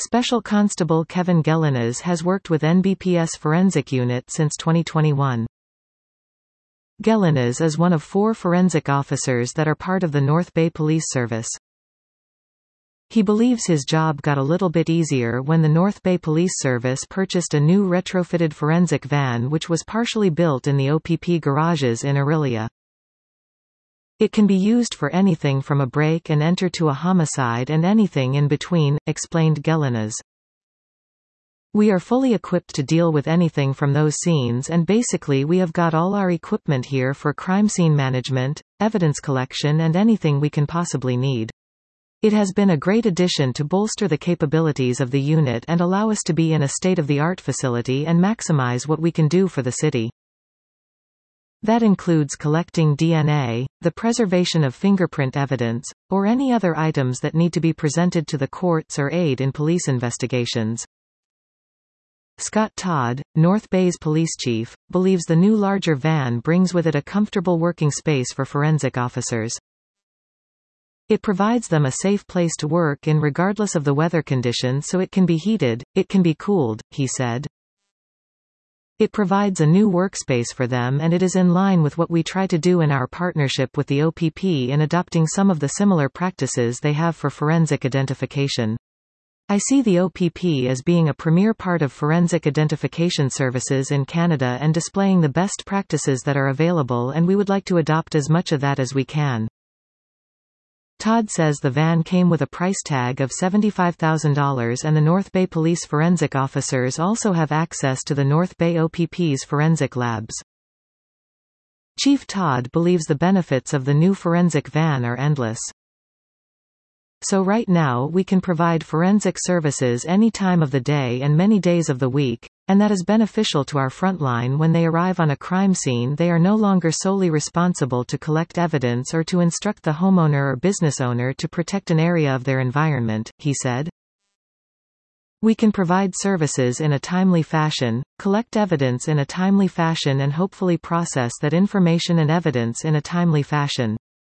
Special Constable Kevin Gelinas has worked with NBPS Forensic Unit since 2021. Gelinas is one of 4 forensic officers that are part of the North Bay Police Service. He believes his job got a little bit easier when the North Bay Police Service purchased a new retrofitted forensic van which was partially built in the OPP garages in Orillia. It can be used for anything from a break and enter to a homicide and anything in between, explained Gelinas. We are fully equipped to deal with anything from those scenes, and basically we have got all our equipment here for crime scene management, evidence collection and anything we can possibly need. It has been a great addition to bolster the capabilities of the unit and allow us to be in a state-of-the-art facility and maximize what we can do for the city. That includes collecting DNA, the preservation of fingerprint evidence, or any other items that need to be presented to the courts or aid in police investigations. Scott Todd, North Bay's police chief, believes the new larger van brings with it a comfortable working space for forensic officers. It provides them a safe place to work in regardless of the weather conditions, so it can be heated, it can be cooled, he said. It provides a new workspace for them, and it is in line with what we try to do in our partnership with the OPP in adopting some of the similar practices they have for forensic identification. I see the OPP as being a premier part of forensic identification services in Canada and displaying the best practices that are available, and we would like to adopt as much of that as we can. Todd says the van came with a price tag of $75,000 and the North Bay Police forensic officers also have access to the North Bay OPP's forensic labs. Chief Todd believes the benefits of the new forensic van are endless. So right now we can provide forensic services any time of the day and many days of the week, and that is beneficial to our frontline. When they arrive on a crime scene, they are no longer solely responsible to collect evidence or to instruct the homeowner or business owner to protect an area of their environment, he said. We can provide services in a timely fashion, collect evidence in a timely fashion and hopefully process that information and evidence in a timely fashion.